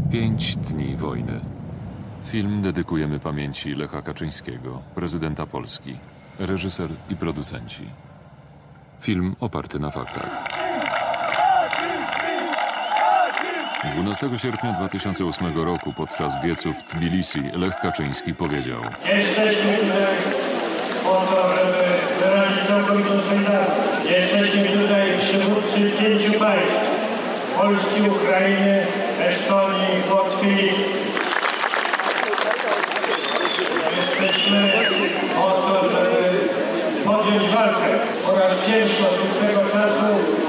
5 dni wojny. Film dedykujemy pamięci Lecha Kaczyńskiego, prezydenta Polski, reżyser i producenci. Film oparty na faktach. 12 sierpnia 2008 roku podczas wiecu w Tbilisi Lech Kaczyński powiedział: Jesteśmy tutaj po to, żeby wyrazić całkowitą solidarność. Jesteśmy tutaj przywódcy 5 państw: Polski, Ukrainy, Estonii, Łotwy i Litwy. Jesteśmy po to, żeby podjąć walkę. Po raz pierwszy od dłuższego czasu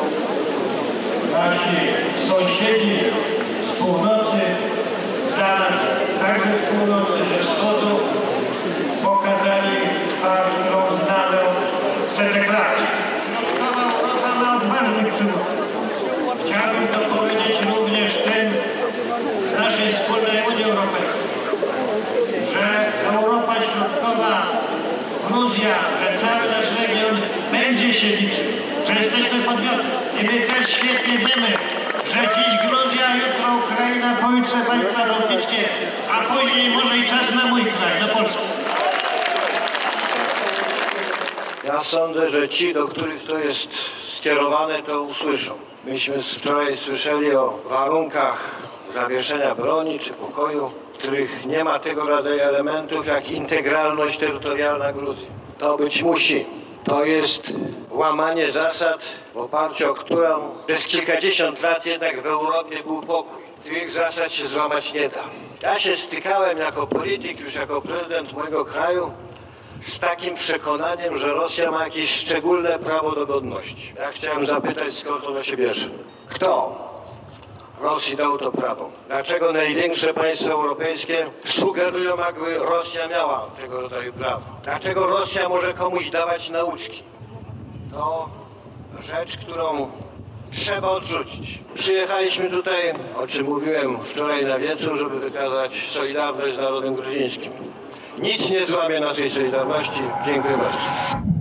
nasi sąsiedzi z północy, dla nas także z północy, ze wschodu, pokazali twarz, którą znamy od setek lat. Europa ma odważnych przywódców. Chciałbym to powiedzieć również tym z naszej wspólnej Unii Europejskiej, że Europa Środkowa, Gruzja, że cały nasz region będzie się liczył, że jesteśmy podmiotem. I my też świetnie wiemy, że dziś Gruzja, jutro Ukraina, pojutrze państwa bałtyckie, a później może i czas na mój kraj, na Polskę. Ja sądzę, że ci, do których to jest skierowane, to usłyszą. Myśmy wczoraj słyszeli o warunkach zawieszenia broni czy pokoju, w których nie ma tego rodzaju elementów jak integralność terytorialna Gruzji. To być musi. To jest łamanie zasad, w oparciu o którą przez kilkadziesiąt lat jednak w Europie był pokój. Tych zasad się złamać nie da. Ja się stykałem jako polityk, już jako prezydent mojego kraju, z takim przekonaniem, że Rosja ma jakieś szczególne prawo do godności. Ja chciałem zapytać, skąd ono się bierze. Kto Rosji dał to prawo? Dlaczego największe państwa europejskie sugerują, jakby Rosja miała tego rodzaju prawo? Dlaczego Rosja może komuś dawać nauczki? To rzecz, którą trzeba odrzucić. Przyjechaliśmy tutaj, o czym mówiłem wczoraj na wiecu, żeby wykazać solidarność z narodem gruzińskim. Nic nie złamie naszej solidarności. Dziękuję bardzo.